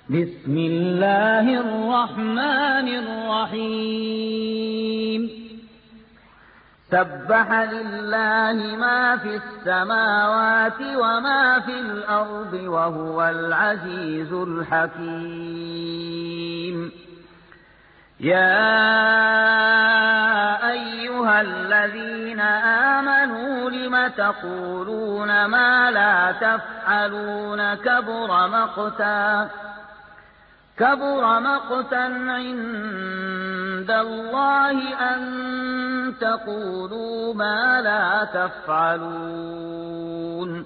بسم الله الرحمن الرحيم سبح لله ما في السماوات وما في الأرض وهو العزيز الحكيم يا أيها الذين آمنوا لم تقولون ما لا تفعلون كبر مقتا عند الله أن تقولوا ما لا تفعلون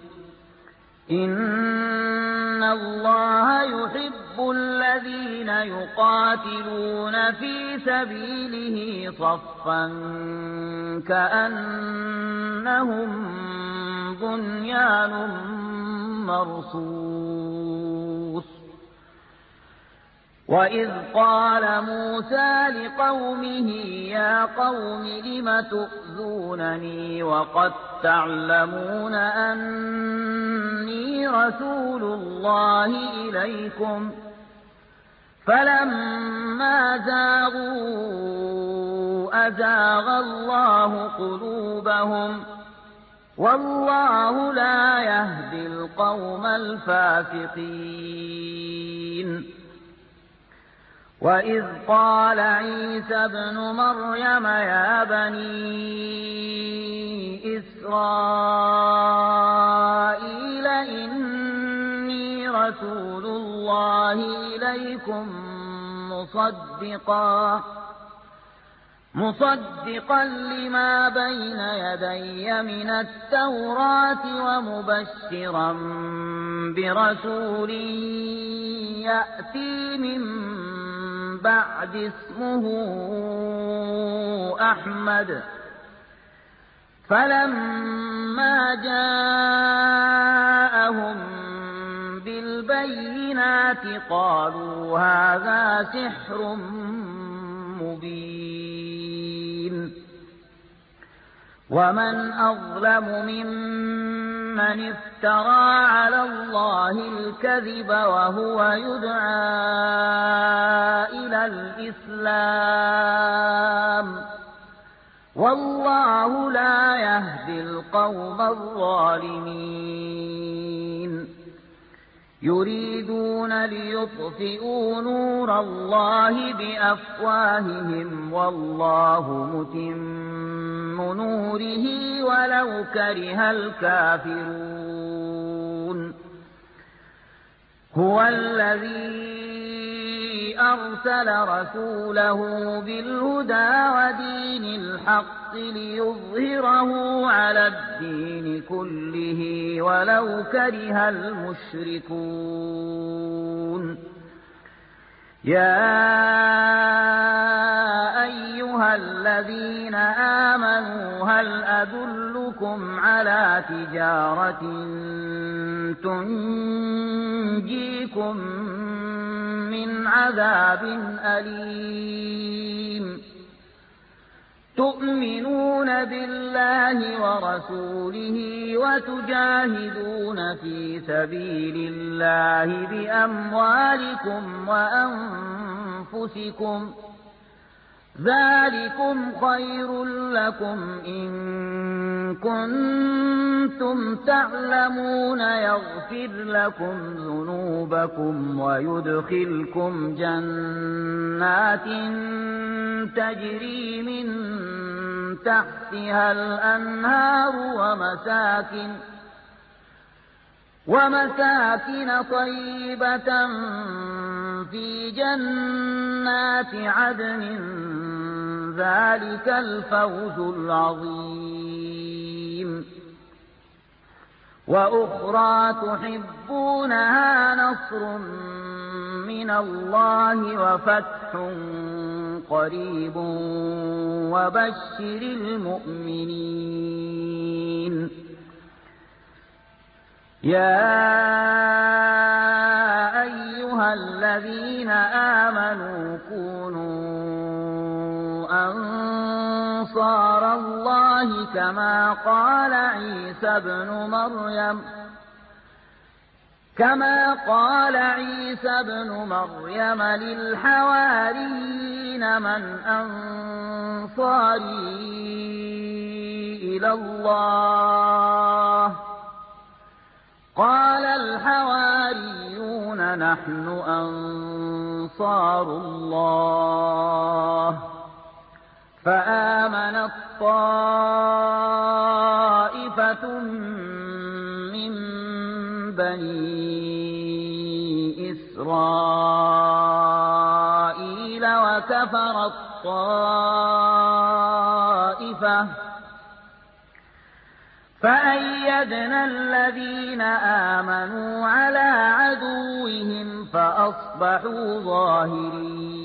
إن الله يحب الذين يقاتلون في سبيله صفا كأنهم بنيان مرصوص وإذ قال موسى لقومه يا قوم لم تؤذونني وقد تعلمون أني رسول الله إليكم فلما زاغوا أزاغ الله قلوبهم والله لا يهدي القوم الفاسقين وإذ قال عيسى ابن مريم يا بني إسرائيل إني رسول الله إليكم مصدقا لما بين يدي من التوراة ومبشرا برسول يأتي من بعد اسمه أحمد فلما جاءهم بالبينات قالوا هذا سحر مبين ومن أظلم ممن افترى على الله الكذب وهو يدعى إلى الإسلام والله لا يهدي القوم الظالمين يريدون ليطفئوا نور الله بأفواههم والله متم نوره ولو كره الكافرون هو الذي أرسل رسوله بالهدى ودين الحق ليظهره على الدين كله ولو كره المشركون يا أيها الذين آمنوا هل أدلكم على تجارة تنجيكم من عذاب أليم تؤمنون بالله ورسوله وتجاهدون في سبيل الله بأموالكم وأنفسكم ذلكم خير لكم إن كنتم تعلمون يغفر لكم ذنوبكم ويدخلكم جنات تجري من تحتها الأنهار ومساكن طيبة في جنات عدن ذلك الفوز العظيم وأخرى تحبونها نصر من الله وفتح قريب وبشر المؤمنين يا أيها الذين آمنوا كونوا أنصار الله كما قال عيسى ابن مريم كما قال عيسى ابن مريم للحواريين من أنصاري إلى الله قال الحواريون نحن أنصار الله فآمنت طائفة من بني إسرائيل وكفرت طائفة فأيدنا الذين آمنوا على عدوهم فأصبحوا ظاهرين